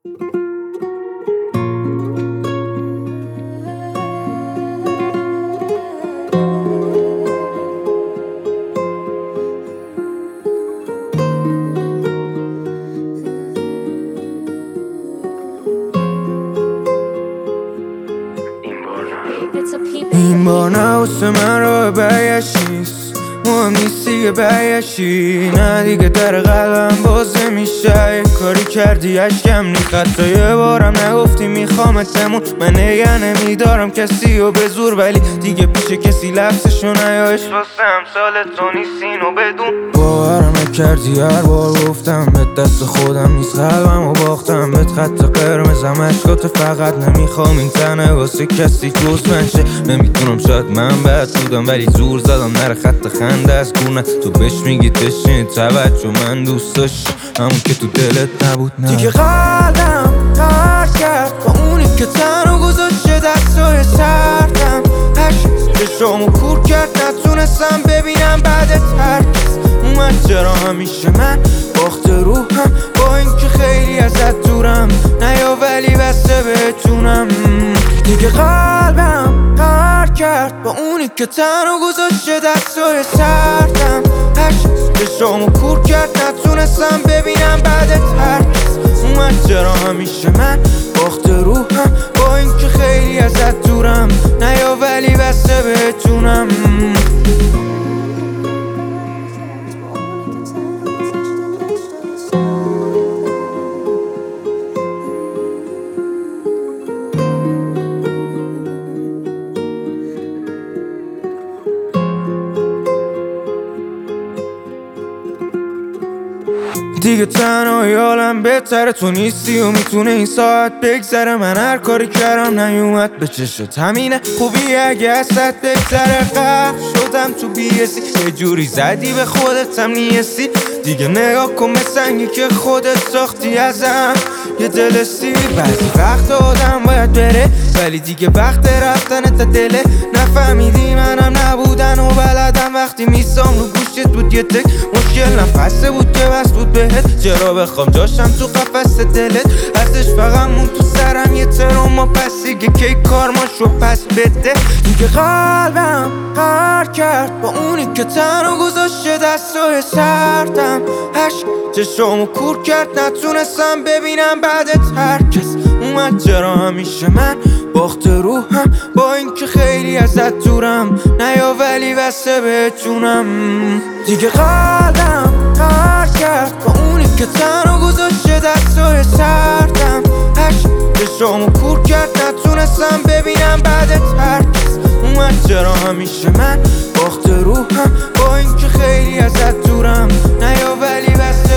این بار نوست من رو برگشت نیست، مهم نیست دیگه برگشتی. نه دیگه در قلبم باز نمیشه، یه کاری کردی اشکم نیست. حتی یه بارم نگفتی میخوامتمون. من نگه نمیدارم کسی رو به زور، ولی دیگه پیش کسی لفظشو نیایش. واسه امثال تو نیست اینو بدون. باورم نکردی هر بار گفتم به دست خودم نیست، قلبم و باختم بهت. خط قرمزم اشکات فقط نمیخوام این تنه واسه کسی جز منشه. نمیتونم شاید من بد بودم، ولی زور زدم نره خط خنده از گونت. تو بهش میگی تشنی توجه من دوست داشت همون که تو دلت نبود. نه دیگه قلبم قرار کرد با اونی که تنو گذاشته دستای سردم. چشامو کور کرد نتونستم ببینم بعدت هرکس اومد. چرا همیشه من باخت روحم با اینکه خیلی ازت دورم. نیا ولی بسته بتونم. دیگه قلبم قرار کرد با اونی که تنو گذاشته دستای سردم. چشامو کور کرد نتونستم ببینم بعدت هرکس اومد. چرا همیشه من باخت روحم با اینکه خیلی ازت دورم. نیا ولی بسته بتونم. دیگه تنهایی حالم بهتره، تو نیستی و میتونه این ساعت بگذره. من هر کاری کردم نیومد به چشت، همینه خوبی اگه ازت بگذره. غرق شدم تو بیسی، یه جوری زدی به خودت هم نیستی. دیگه نگاه کن به سنگی که خودت ساختی ازم. یه دل سیر بعضی وقت آدم باید بره، ولی دیگه وقت رفتن تا دله. نفهمیدی منم نبودن و بلدم وقتی میسام رو گوشت بود. یه تک مشکل نفسه بود که بس بود بهت. چرا بخوام جاشم تو قفس دلت، ازش فقط مون تو سرم یه تروما. پس دیگه کی کارماشو پس بده. دیگه قلبم قرار کرد با اونی که تنو گذاشته دستای سردم. چشامو کور کرد نتونستم ببینم بعدت هرکس اومد. چرا همیشه من باخت روحم با اینکه خیلی ازت دورم. نیا ولی بسته بتونم. دیگه قلبم قرار کرد با اونی که تنو گذاشته دستای سردم. چشامو کور کرد نتونستم ببینم بعدت هرکس اومد. چرا همیشه من باخت روحم با اینکه خیلی ازت دورم. نیا ولی بسته